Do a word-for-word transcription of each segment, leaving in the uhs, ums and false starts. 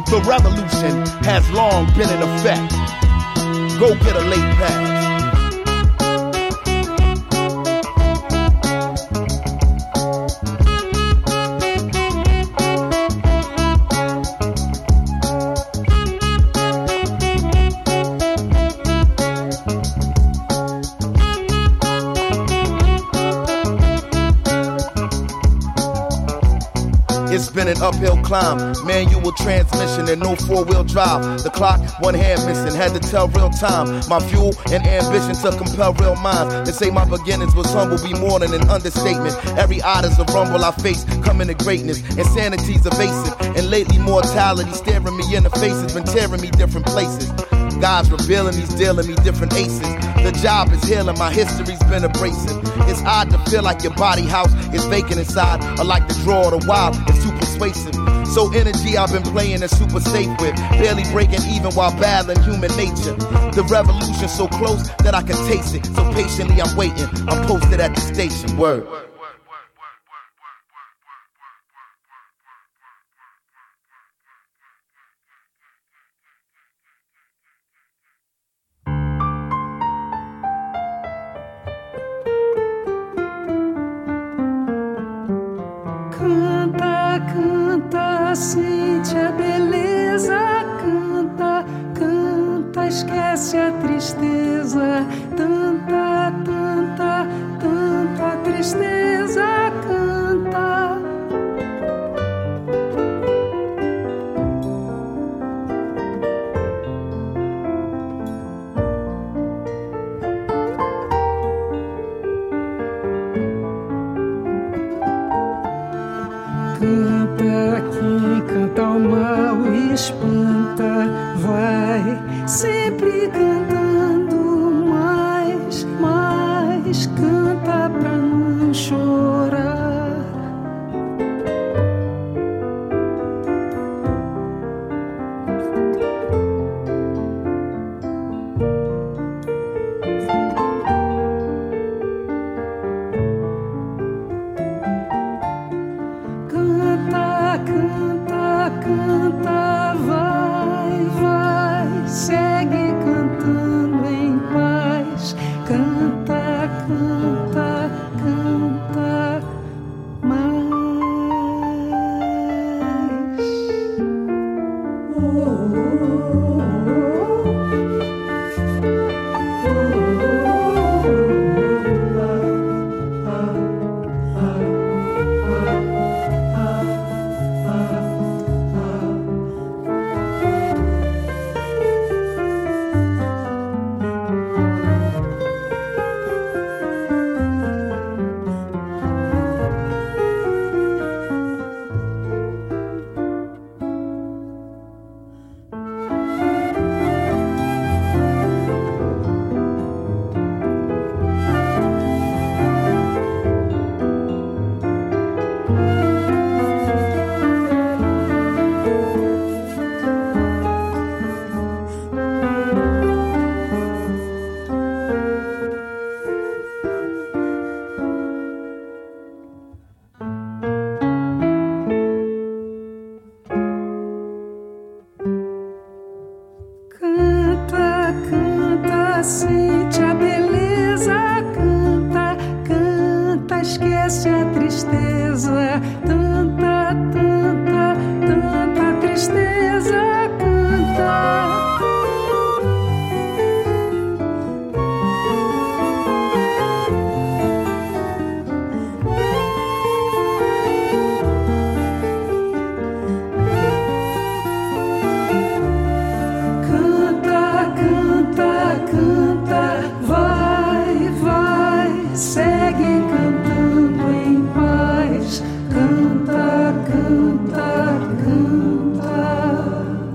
The revolution has long been in effect. Go get a late pass. It's been an uphill climb, manual transmission and no four-wheel drive. The clock, one hand missing, had to tell real time. My fuel and ambition to compel real minds. They say my beginnings was humble, be more than an understatement. Every odd is a rumble I face, coming to greatness. Insanity's evasive, and lately mortality staring me in the face has been tearing me different places. God's revealing, he's dealing me different aces. The job is healing, my history's been abrasive. It's odd to feel like your body house is vacant inside, or like the draw of the wild, it's too persuasive. So energy I've been playing is super safe with, barely breaking even while battling human nature. The revolution so close that I can taste it, so patiently I'm waiting. I'm posted at the station, word. Sente a beleza, canta, canta, esquece a tristeza, tanta, tanta, tanta tristeza, canta. Canta aqui, canta o mal e espanta, vai sempre cantando mais, mais, canta pra não chorar. Canta, canta, canta.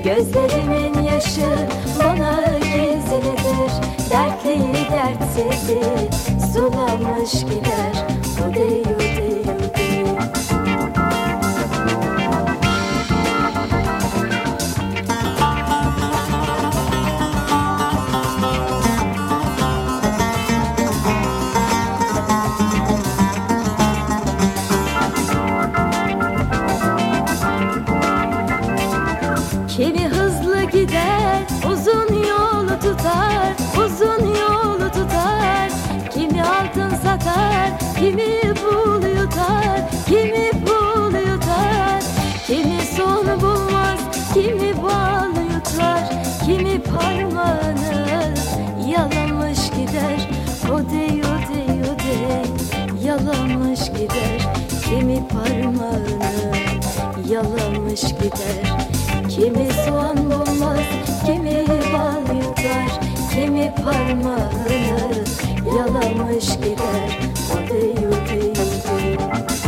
Gözlerimin yaşı bana gizlidir, dertli dertsizi sulamış gider. Ude ude ude. Kimi hızlı gider, uzun yolu tutar, uzun yolu tutar. Kimi altın satar, kimi bul yutar, kimi bul yutar. Kimi son bulmaz, kimi bal yutar, kimi parmağını yalamış gider. Ode ode ode yalamış gider. Kimi parmağını yalamış gider. Kimi soğan bulmaz, kimi bal yutar, kimi parmağını yalamış gider. Ude ude ude.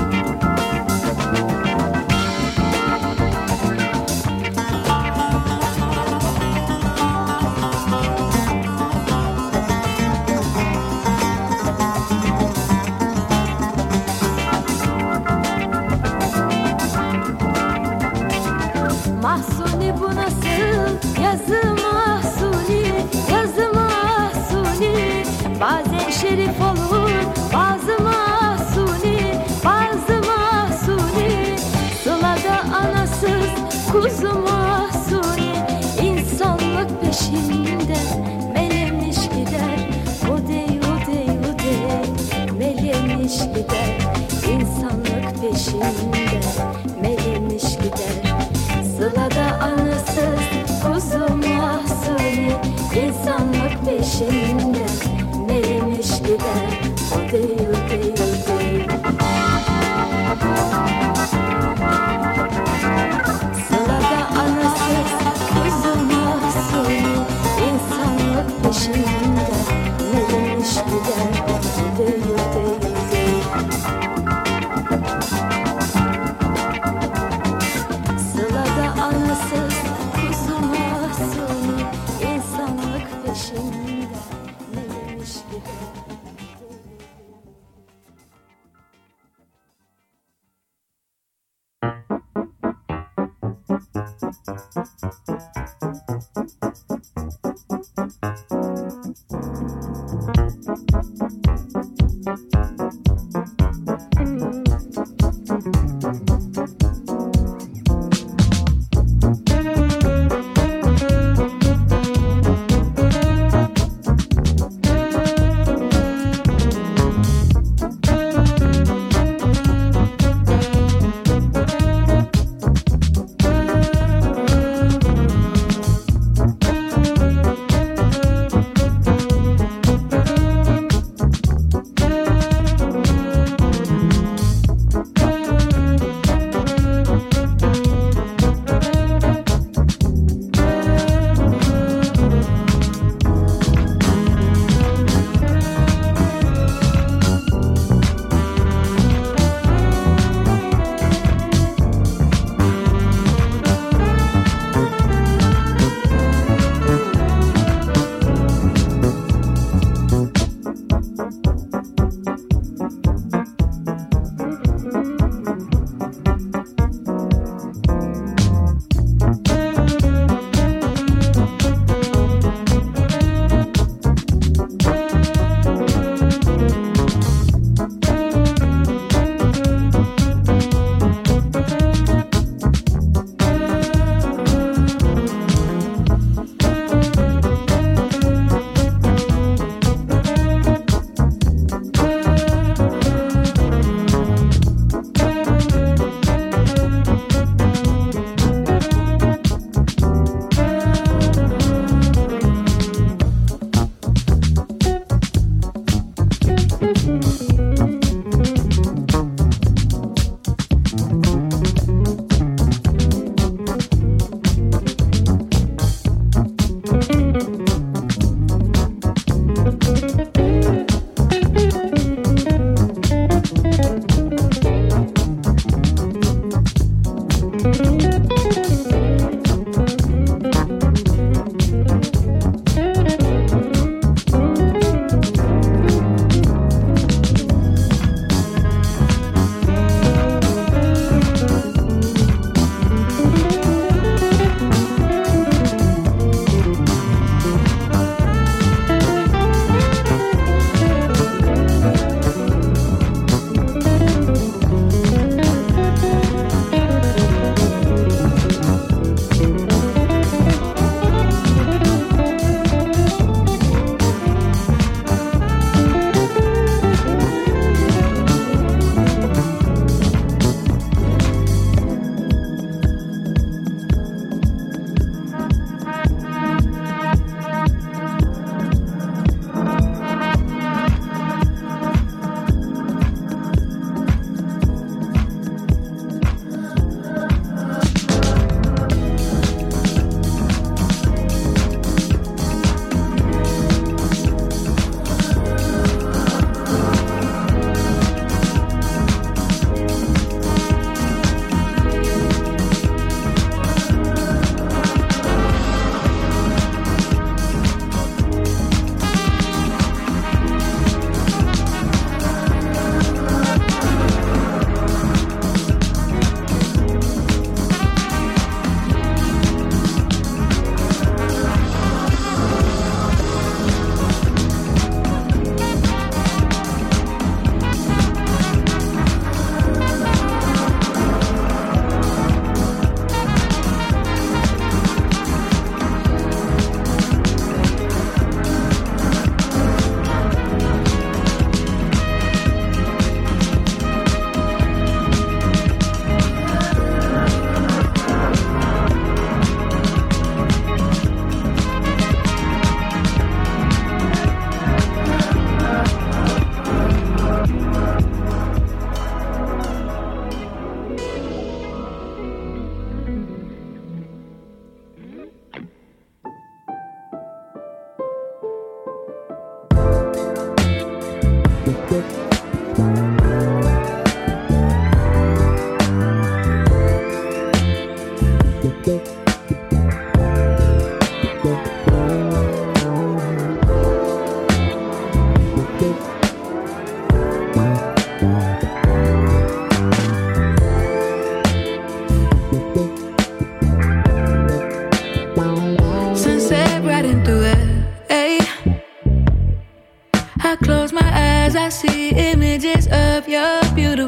Mahsuni bu nasıl yazı mahsuni, yazı mahsuni. Bazen şerif olur, bazı mahsuni, bazı mahsuni. Sılada anasız kuzu mahsuni, insanlık peşinde melemiş gider. Ude ude ude melemiş gider. İnsanlık peşinde melemiş gider. Sılada anısız kuzu mahsuni, insanlık peşinde melemiş gider. Ude ude ude. Sılada anısız kuzu mahsuni, insanlık peşinde melemiş gider. Ude ude ude. Sılada anısız kuzu mahsuni, insanlık peşinde melemiş gider.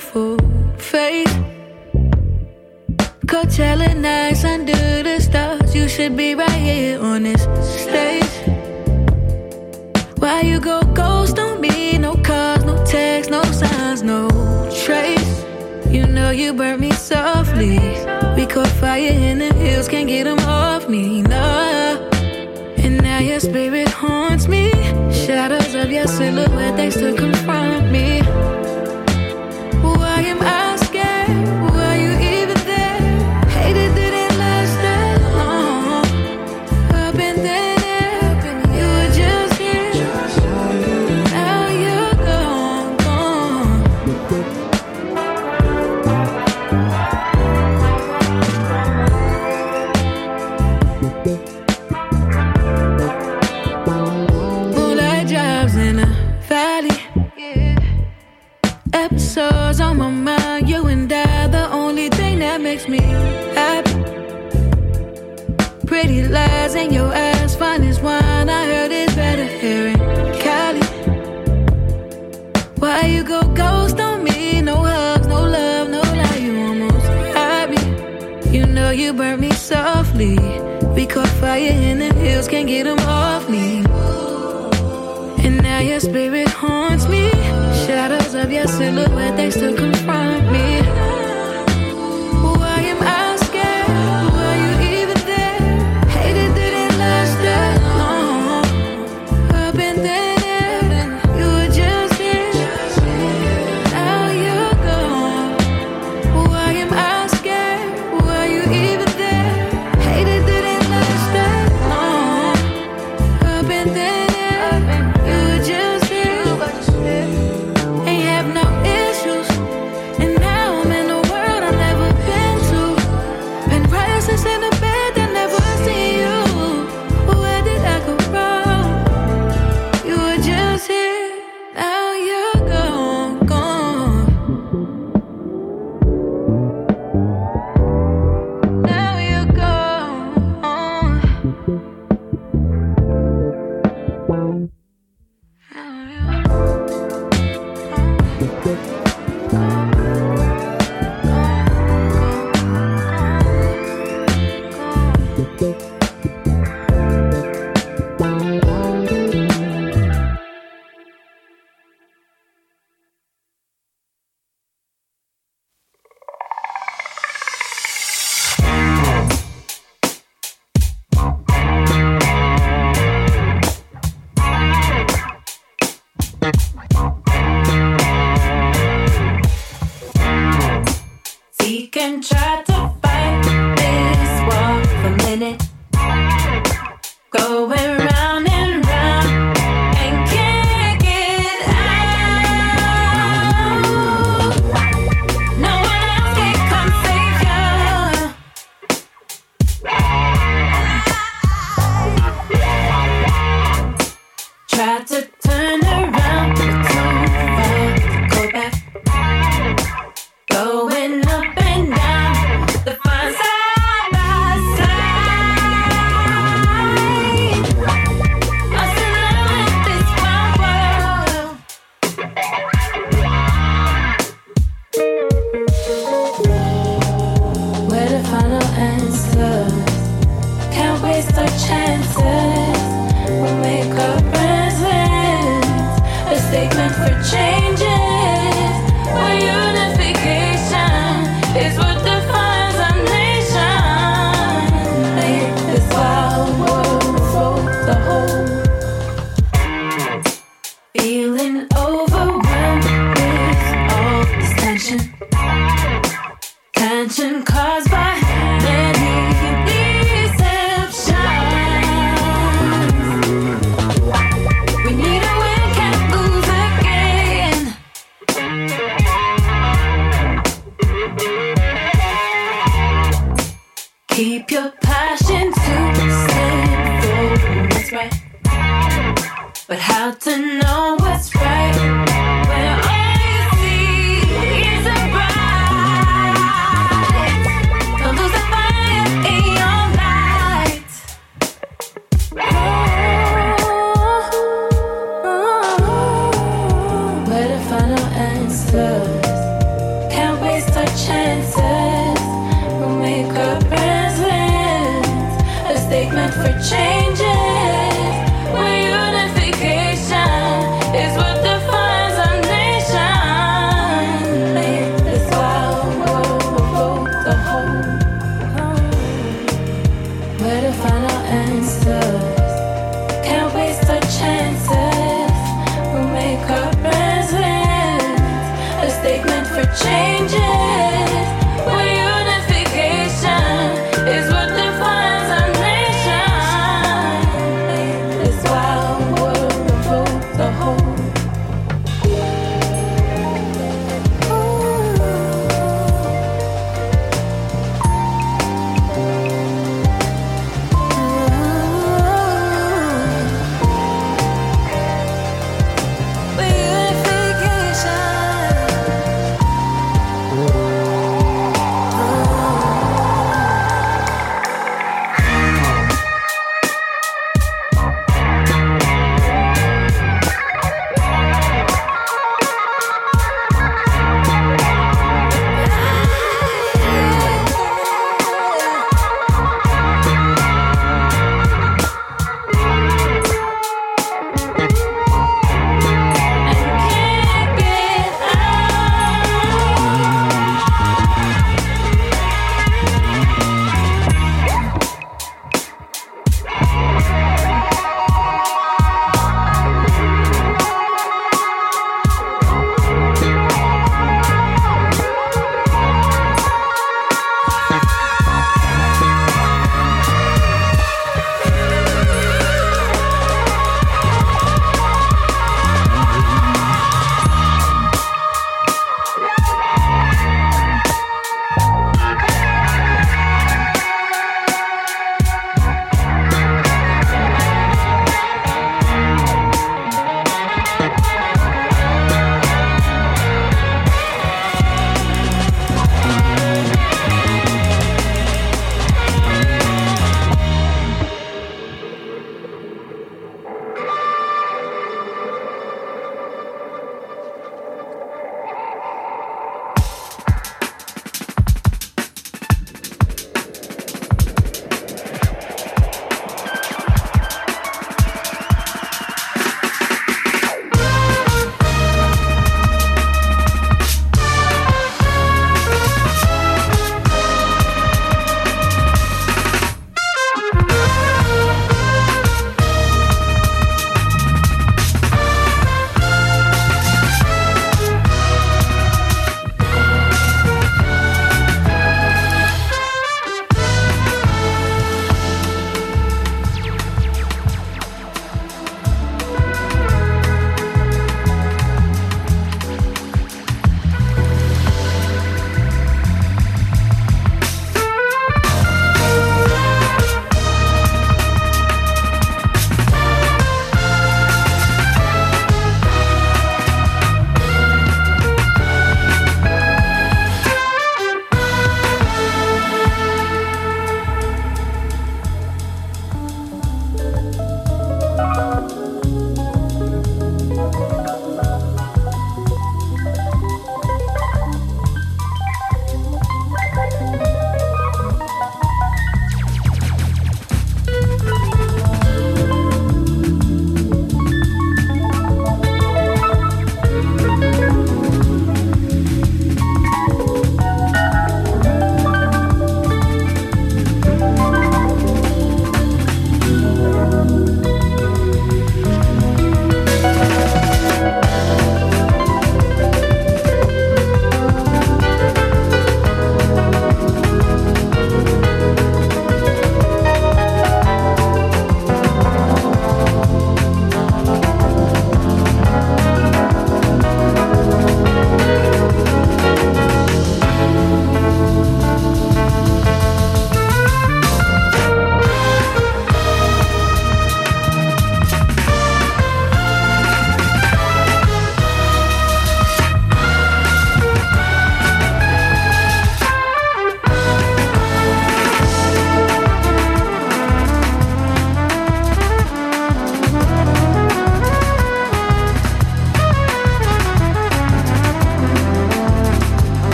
beautiful face. Coachella nights under the stars. You should be right here on this stage. Why you go ghost on me? No cars, no texts, no signs, no trace. You know you burnt me softly. We caught fire in the hills, can't get them off me, no. And now your spirit haunts me. Shadows of your silhouette, they still confront me. Why am I scared? Were you even there? Hated didn't last that long. Up and then you were just here. Now you're gone, gone. Moonlight drives in a valley. Episodes on my mind, you and I, the only thing that makes me happy. Pretty lies in your eyes, fine as wine, I heard it's better here in Cali. Why you go ghost on me? No hugs, no love, no lie, you almost had me. You know you burnt me softly. We caught fire in the hills, can't get them off me. And now your spirit haunts me. Shadows of your silhouette, they still confront me. Why am I scared? Were you even there? Hated didn't last that long. Up and then you were just here. Now you're gone. Why am I scared? Were you even there? Hated didn't last that long. Up and then statement for changes. Where unification is what defines our nation. This wild world will vote the whole. Where to find our answers? Can't waste our chances. We'll make our presence a statement for changes. Where unification is what defines our nation. This wild world will vote the whole. Where unification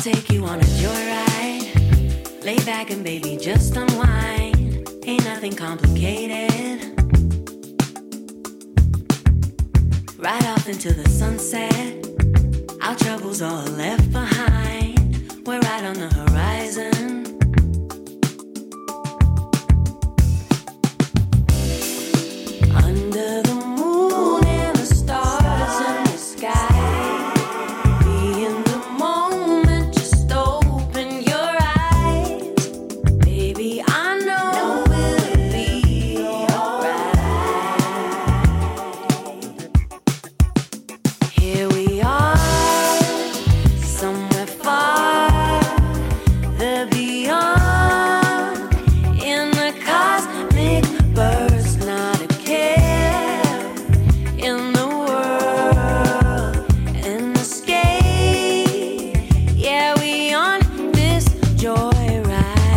take you on a joyride. Lay back and baby, just unwind. Ain't nothing complicated. Right off into the sunset. Our troubles all left behind. We're right on the horizon. Under the moon and the stars in the sky. Be in the moment, just open your eyes. Baby, I know it'll be alright. Here we are, somewhere far, the beyond. In the cosmic burst, not a care in the world. An escape, yeah, we on this joyride.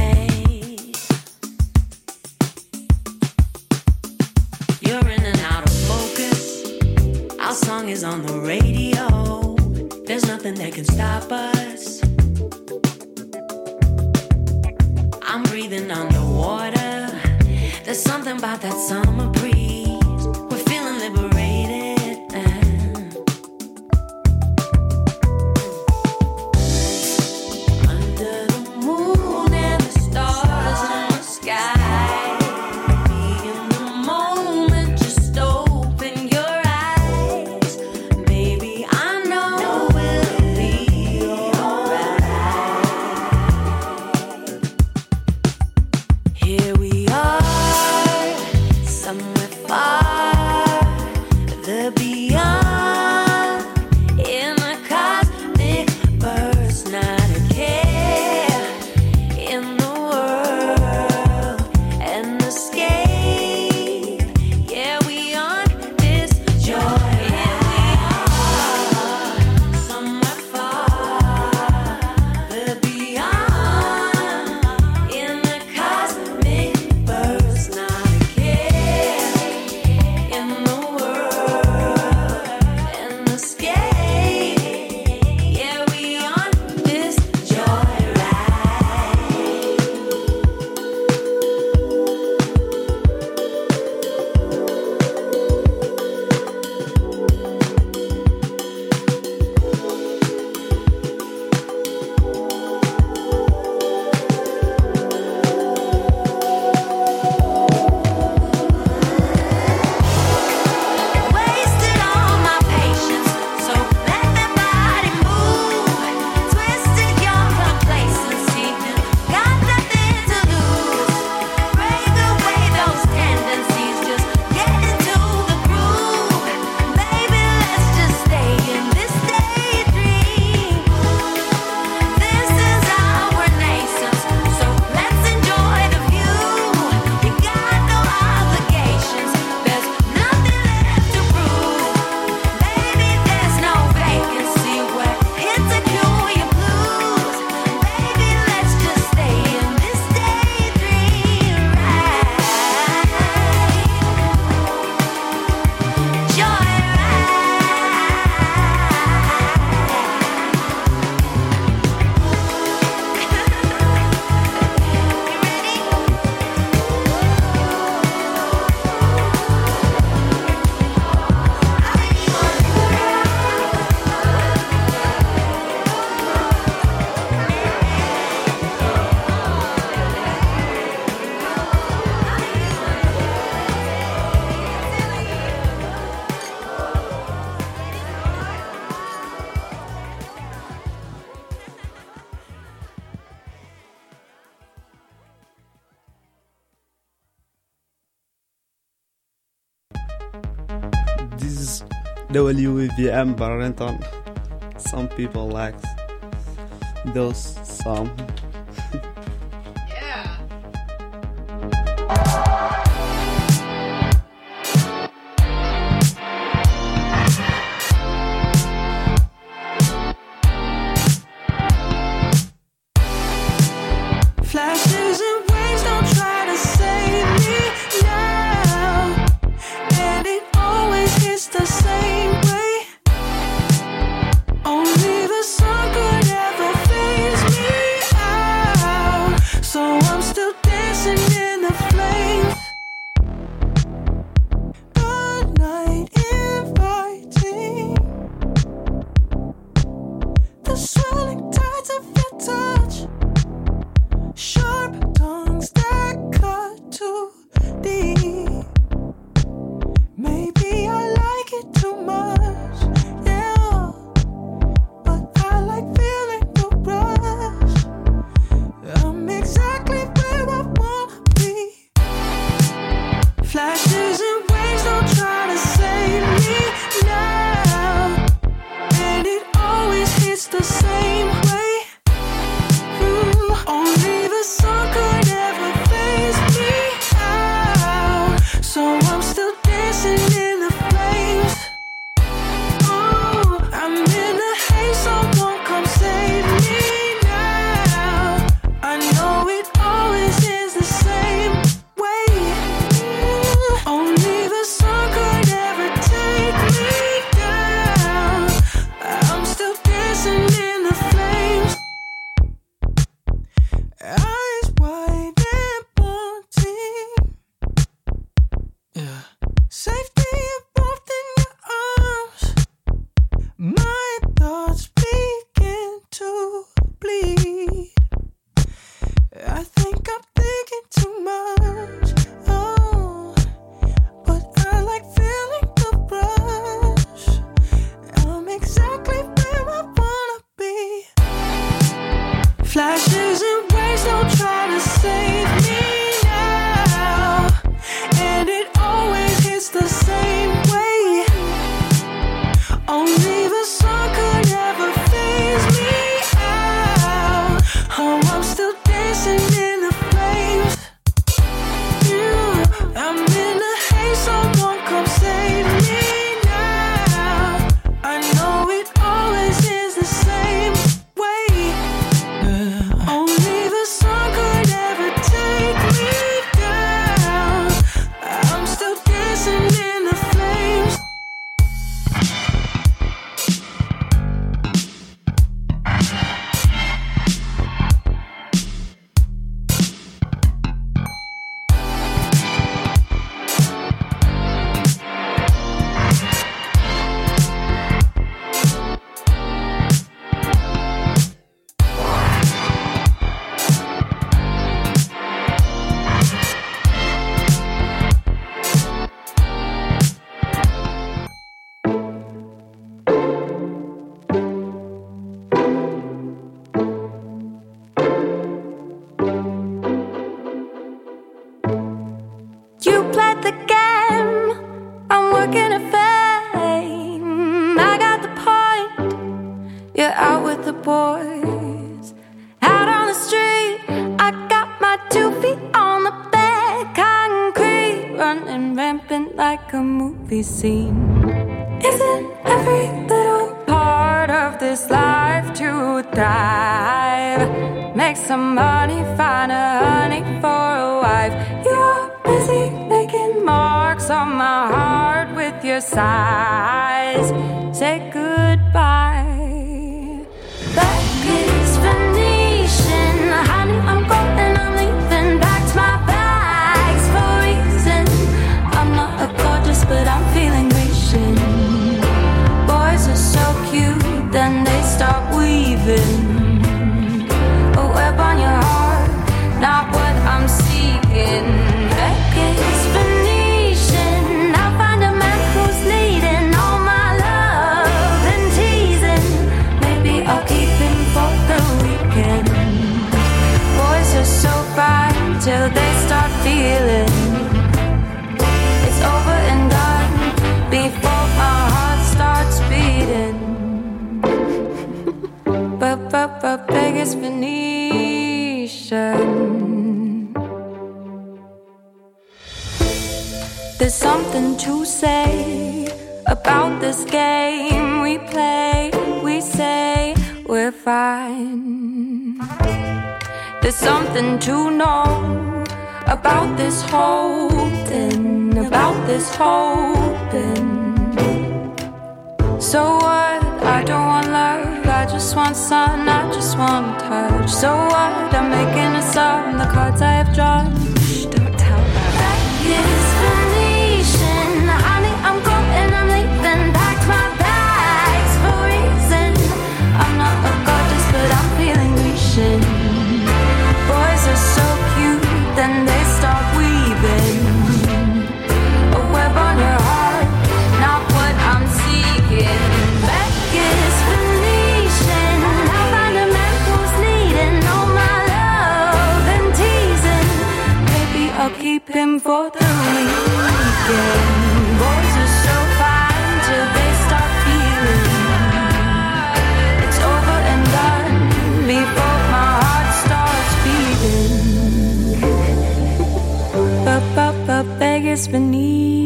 You're in and out of focus. Our song is on the radio. There's nothing that can stop us. I'm breathing underwater. There's something about that summer breeze. We're feeling liberated. Under the moon and the stars in the sky. Be in the moment, just open your eyes. Baby, I know it'll be alright. Here we are, somewhere far, the beyond. In a cosmic burst, not a care in the world. An escape, yeah, we on this joy. Here we are, somewhere far, the beyond. In the cosmic burst, not a care in the world. An escape, yeah, we on this joyride. Wasted all my patience, so let that body move. Twisted your complacency, got nothing to lose. Break away those tendencies, just get into the groove. Baby, let's just stay in this daydream. This is our renaissance, so let's enjoy the view. You got no obligations, there's nothing left to prove. Baby, there's no vacancy, we're here to cure your blues. Baby, let's just stay in this daydream ride. This is W V M Barrington. Some people like those some. Flashes and waves don't try to save me now, and it always hits the same way. Only the sun could ever fade with the game. I'm working at fame. I got the point. You're out with the boys. Out on the street, I got my two feet on the bed. Concrete, running rampant like a movie scene. Isn't every little part of this life to thrive? Make some money, find a honey for a wife. You're busy making marks on my heart with your sighs. Say goodbye. Back is Venetian, honey, I'm going, I'm leaving. Back to my bags for a reason. I'm not a gorgeous, but I'm feeling Grecian. Boys are so cute, then they start weaving a web on your heart, not what I'm seeking. Becky's Venetian, I'll find a man who's needing all my love and teasing. Maybe I'll keep him for the weekend. Boys are so fine till they start feeling it's over and done before my heart starts beating. But, but, but, Vegas Venetian. There's something to say about this game we play. We say we're fine. There's something to know about this holding, about this holding. So what? I don't want love, I just want sun, I just want touch. So what? I'm making a sum, the cards I have drawn. Shh, don't tell her. That is Venetian, honey, I'm going, I'm leaving. Back to my bags for a reason. I'm not a goddess, but I'm feeling Grecian. Boys are so cute, then they start weaving a web on your heart, not what I'm seeking. Back is Venetian, I'll find a man who's needing all my love and teasing. Maybe I'll keep him for the weekend. Boys are so fine till they start feeling it's over and done before my heart starts beating. But, but, but, Vegas Venetian.